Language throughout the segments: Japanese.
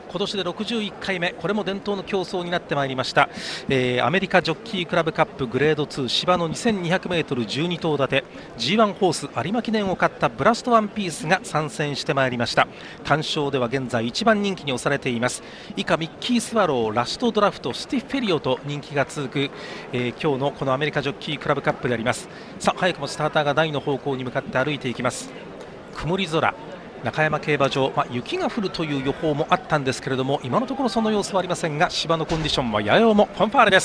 今年で61回目、これも伝統の競争になってまいりました、アメリカジョッキークラブカップグレード2芝の 2200m12 頭立て G1 ホース有馬記念を勝ったブラストワンピースが参戦してまいりました。単勝では現在1番人気に押されています。以下ミッキースワロー、ラストドラフト、スティッフェリオと人気が続く、今日のこのアメリカジョッキークラブカップであります。さあ早くもスターターが台の方向に向かって歩いていきます。曇り空、中山競馬場、雪が降るという予報もあったんですけれども、今のところその様子はありませんが、芝のコンディションはやや重。ファンファーレです。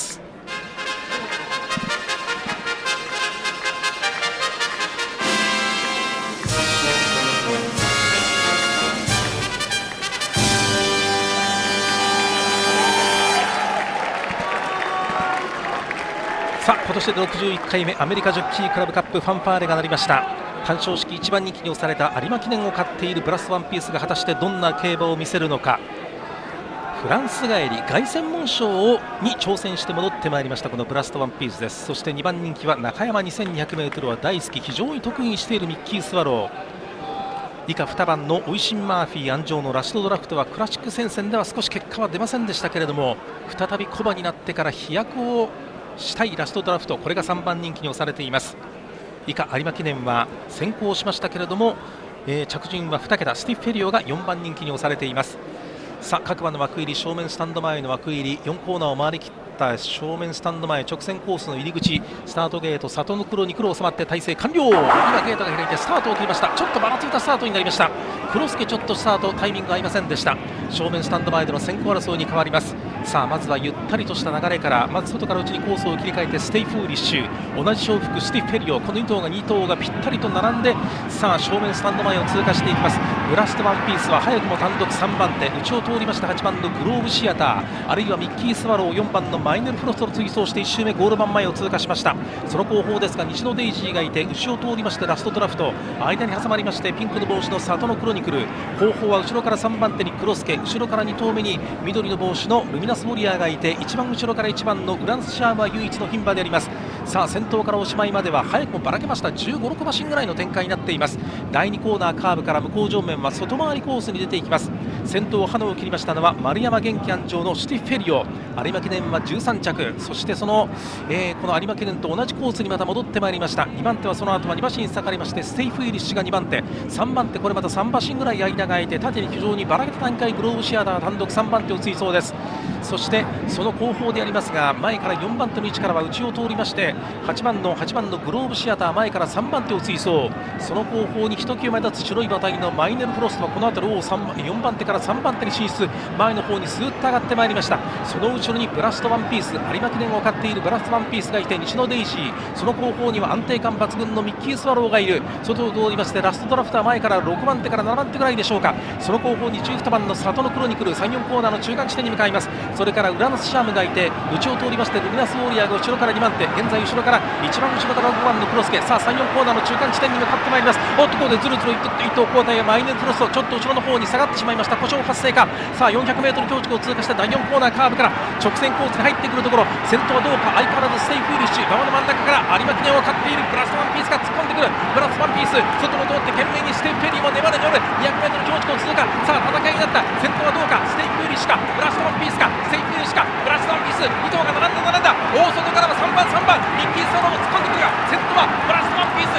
さあ今年で61回目アメリカジョッキークラブカップファンファーレが鳴りました。単勝式1番人気に押された有馬記念を勝っているブラスワンピースが果たしてどんな競馬を見せるのか。フランス帰り凱旋門賞に挑戦して戻ってまいりましたこのブラストワンピースです。そして2番人気は中山 2200m は大好き、非常に得意しているミッキースワロー。以下2番のオイシン・マーフィー安城のラストドラフトはクラシック戦線では少し結果は出ませんでしたけれども、再び小馬になってから飛躍をしたいラストドラフト、これが3番人気に押されています。以下有馬記念は先行しましたけれども、着順は2桁、スティッフェリオが4番人気に押されています。さあ各馬の枠入り、正面スタンド前の枠入り、4コーナーを回りきった正面スタンド前直線コースの入り口、スタートゲート里の黒に黒収まって体勢完了。今ゲートが開いてスタートを切りました。ちょっとばらついたスタートになりました。黒助ちょっとスタートタイミングが合いませんでした。正面スタンド前での先行争いに変わります。さあまずはゆったりとした流れから、まず外から内にコースを切り替えてステイフーリッシュ、同じ勝負スティッフェリオ、この2頭がぴったりと並んで、さあ正面スタンド前を通過していきます。ブラストワンピースは早くも単独3番手、内を通りました8番のグローブシアター、あるいはミッキースワロー4番のマイネルフロストを追走して1周目ゴール板前を通過しました。その後方ですが西野デイジーがいて、内を通りましてラストドラフト、間に挟まりましてピンクの帽子の里の黒に来る、後方は後ろから3番手に黒助、後ろから2頭目に緑の帽子のルミナスウォリアーがいて、一番後ろから1番のウランスシャームは唯一の牝馬であります。さあ先頭からおしまいまでは早くもばらけました。15、6馬身ぐらいの展開になっています。第2コーナーカーブから向こう上面は外回りコースに出ていきます。先頭花を切りましたのは丸山元気安城のシティフェリオ、有馬記念は13着、そしてその、この有馬記念と同じコースにまた戻ってまいりました。2番手はその後は2馬身下がりましてステイフイリッシュが2番手、3番手これまた3馬身ぐらい間が空いて縦に非常にばらけた展開、グローブシアター単独3番手を追走です。そしてその後方でありますが、前から4番手の位置からは内を通りまして8番のグローブシアター、前から3番手を追走、その後方にひときわ目立つ白い馬体のマイネルフロストはこの辺りを4番手から3番手に進出、前の方にスーッと上がってまいりました。その後ろにブラストワンピース、有馬記念を勝っているブラストワンピースがいて、西野デイジー、その後方には安定感抜群のミッキースワローがいる。外を通りましてラストドラフター前から6番手から7番手ぐらいでしょうか。その後方に12番の里の黒に来る3、4コーナーの中間地点に向かいます。それからウランスシャームがいて、内を通りましてルミナスウォリアーが後ろから2番手、現在後ろから一番後ろから5番の黒助、さあ3、4コーナーの中間地点に向かってまいります。おっとここでずるずる1頭交代はマイネルフロスト、ちょっと後ろの方に下がってしまいました。故障発生か。さあ 400m 強軸を通過して第4コーナーカーブから直線コースに入ってくるところ、先頭はどうか、相変わらずステイフーリッシュ、馬場の真ん中から有馬記念を勝っているブラストワンピースが突っ込んでくる。ブラストワンピース外を通って懸命にステイフェリーも粘る粘る 200m 強軸を通過。さあ戦いになった。先頭はどうか、ステイフーリッシュかブラストワンピースか、ステイフーリッシュかブラストワンピース、2頭が並んだ。大外からは3番ミッキースワローも突っ込んでくるが、先頭はブラストワンピース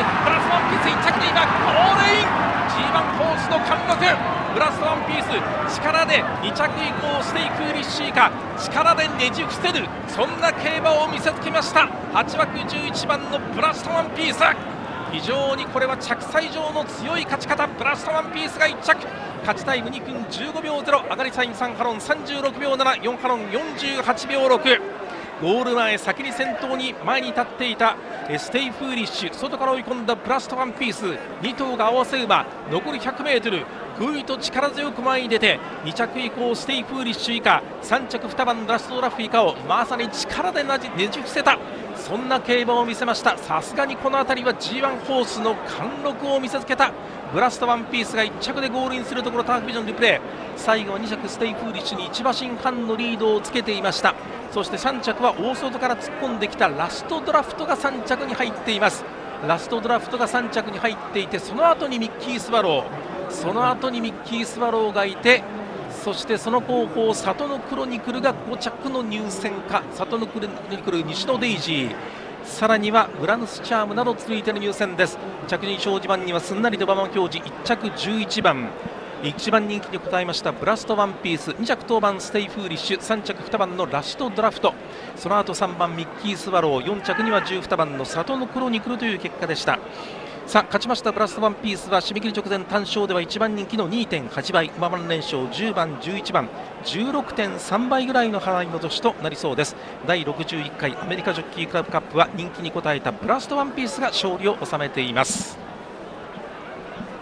1着で今ゴールイン。 G1 コースの貫禄、ブラストワンピース力で2着以降ステイフーリッシーか力でねじ伏せる、そんな競馬を見せつけました。8枠11番のブラストワンピース、非常にこれは着彩上の強い勝ち方。ブラストワンピースが1着、勝ちタイム2分15秒0、上がりタイム3ハロン36秒7、4ハロン48秒6。ゴール前先に先頭に前に立っていたステイフーリッシュ、外から追い込んだブラストワンピース、2頭が合わせ馬、残り 100m ぐいと力強く前に出て2着以降ステイフーリッシュ以下、3着2番ラストドラフ以下をまさに力でねじ伏せた、そんな競馬を見せました。さすがにこの辺りは G1 ホースの貫禄を見せつけたブラストワンピースが1着でゴールインするところ、ターフビジョンリプレイ、最後は2着ステイフーリッシュに1馬身半のリードをつけていました。そして3着は大外から突っ込んできたラストドラフトが3着に入っています。ラストドラフトが3着に入っていて、その後にミッキースワローがいて、 そしてその後方サトノクロニクルが5着の入線か。サトノクロニクル、西野デイジー、さらにはグランスチャームなど続いての入線です。着順表示板にはすんなりと馬場表示、1着11番1番人気に応えましたブラストワンピース、2着当番ステイフーリッシュ、3着2番のラシトドラフト、その後3番ミッキースワロー、4着には12番のサトノクロニクルという結果でした。さあ勝ちましたブラストワンピースは締め切り直前単勝では1番人気の 2.8 倍、馬番連勝10番11番 16.3 倍ぐらいの払い戻しとなりそうです。第61回アメリカジョッキークラブカップは人気に応えたブラストワンピースが勝利を収めています。